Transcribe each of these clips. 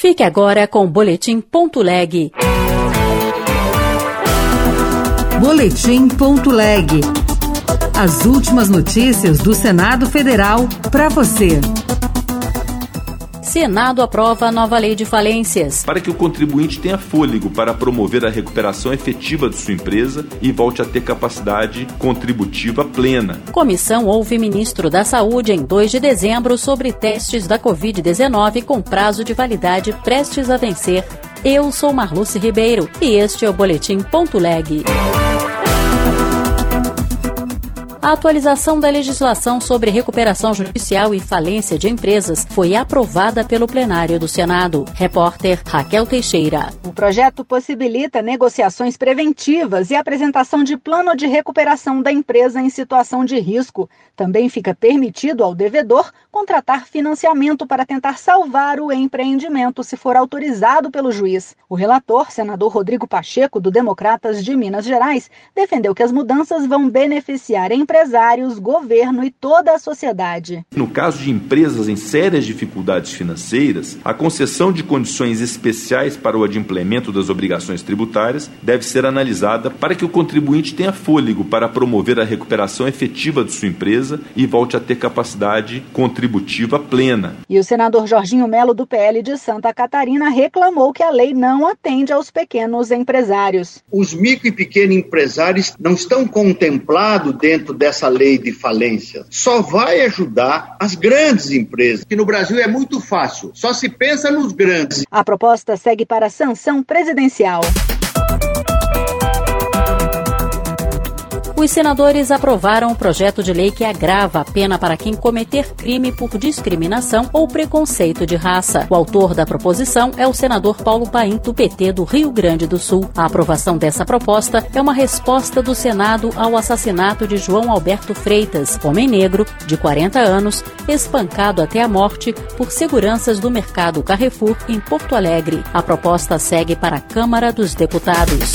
Fique agora com o Boletim.leg. Boletim.leg. As últimas notícias do Senado Federal para você. Senado aprova a nova lei de falências. Para que o contribuinte tenha fôlego para promover a recuperação efetiva de sua empresa e volte a ter capacidade contributiva plena. Comissão ouve ministro da Saúde em 2 de dezembro sobre testes da Covid-19 com prazo de validade prestes a vencer. Eu sou Marluce Ribeiro e este é o Boletim.leg. A atualização da legislação sobre recuperação judicial e falência de empresas foi aprovada pelo plenário do Senado. Repórter Raquel Teixeira. O projeto possibilita negociações preventivas e apresentação de plano de recuperação da empresa em situação de risco. Também fica permitido ao devedor contratar financiamento para tentar salvar o empreendimento se for autorizado pelo juiz. O relator, senador Rodrigo Pacheco, do Democratas de Minas Gerais, defendeu que as mudanças vão beneficiar empresários, governo e toda a sociedade. No caso de empresas em sérias dificuldades financeiras, a concessão de condições especiais para o adimplemento das obrigações tributárias deve ser analisada para que o contribuinte tenha fôlego para promover a recuperação efetiva de sua empresa e volte a ter capacidade contributiva plena. E o senador Jorginho Melo, do PL de Santa Catarina, reclamou que a lei não atende aos pequenos empresários. Os micro e pequenos empresários não estão contemplados dentro dessa lei de falência. Só vai ajudar as grandes empresas, que no Brasil é muito fácil, só se pensa nos grandes. A proposta segue para a sanção presidencial. Os senadores aprovaram o projeto de lei que agrava a pena para quem cometer crime por discriminação ou preconceito de raça. O autor da proposição é o senador Paulo Paim, do PT do Rio Grande do Sul. A aprovação dessa proposta é uma resposta do Senado ao assassinato de João Alberto Freitas, homem negro, de 40 anos, espancado até a morte por seguranças do mercado Carrefour, em Porto Alegre. A proposta segue para a Câmara dos Deputados.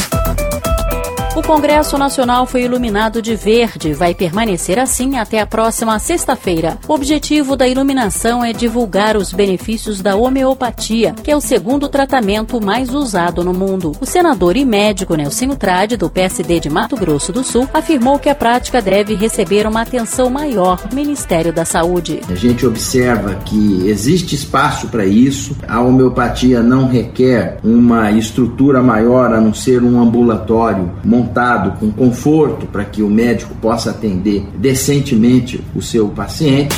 O Congresso Nacional foi iluminado de verde e vai permanecer assim até a próxima sexta-feira. O objetivo da iluminação é divulgar os benefícios da homeopatia, que é o segundo tratamento mais usado no mundo. O senador e médico Nelsinho Trade, do PSD de Mato Grosso do Sul, afirmou que a prática deve receber uma atenção maior do Ministério da Saúde. A gente observa que existe espaço para isso. A homeopatia não requer uma estrutura maior a não ser um ambulatório montado com conforto para que o médico possa atender decentemente o seu paciente.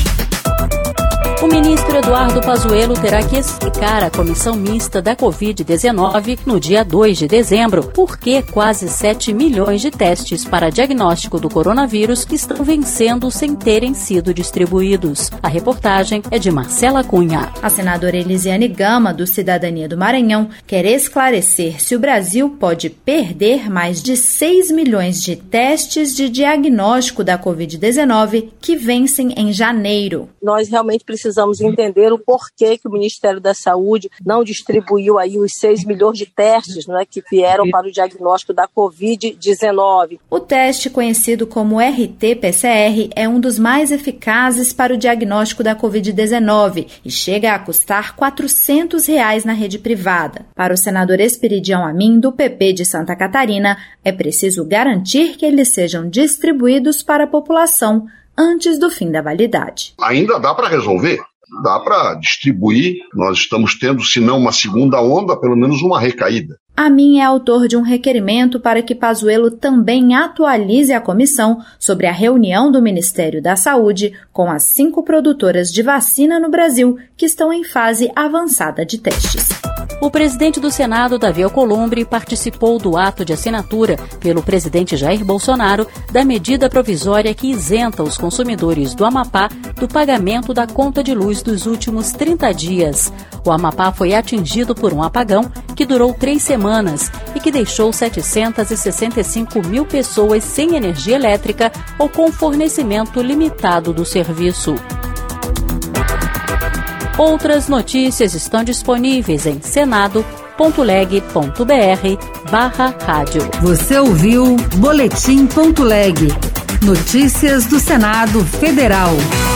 O ministro Eduardo Pazuello terá que explicar à comissão mista da Covid-19 no dia 2 de dezembro por que quase 7 milhões de testes para diagnóstico do coronavírus estão vencendo sem terem sido distribuídos. A reportagem é de Marcela Cunha. A senadora Elisiane Gama, do Cidadania do Maranhão, quer esclarecer se o Brasil pode perder mais de 6 milhões de testes de diagnóstico da Covid-19 que vencem em janeiro. Nós realmente precisamos entender o porquê que o Ministério da Saúde não distribuiu aí os 6 milhões de testes, né, que vieram para o diagnóstico da Covid-19. O teste, conhecido como RT-PCR, é um dos mais eficazes para o diagnóstico da Covid-19 e chega a custar R$ 400 na rede privada. Para o senador Esperidião Amin, do PP de Santa Catarina, é preciso garantir que eles sejam distribuídos para a população antes do fim da validade. Ainda dá para resolver, dá para distribuir. Nós estamos tendo, se não uma segunda onda, pelo menos uma recaída. Amin é autor de um requerimento para que Pazuello também atualize a comissão sobre a reunião do Ministério da Saúde com as 5 produtoras de vacina no Brasil que estão em fase avançada de testes. O presidente do Senado, Davi Alcolumbre, participou do ato de assinatura pelo presidente Jair Bolsonaro da medida provisória que isenta os consumidores do Amapá do pagamento da conta de luz dos últimos 30 dias. O Amapá foi atingido por um apagão que durou 3 semanas e que deixou 765 mil pessoas sem energia elétrica ou com fornecimento limitado do serviço. Outras notícias estão disponíveis em senado.leg.br/rádio. Você ouviu Boletim.leg. Notícias do Senado Federal.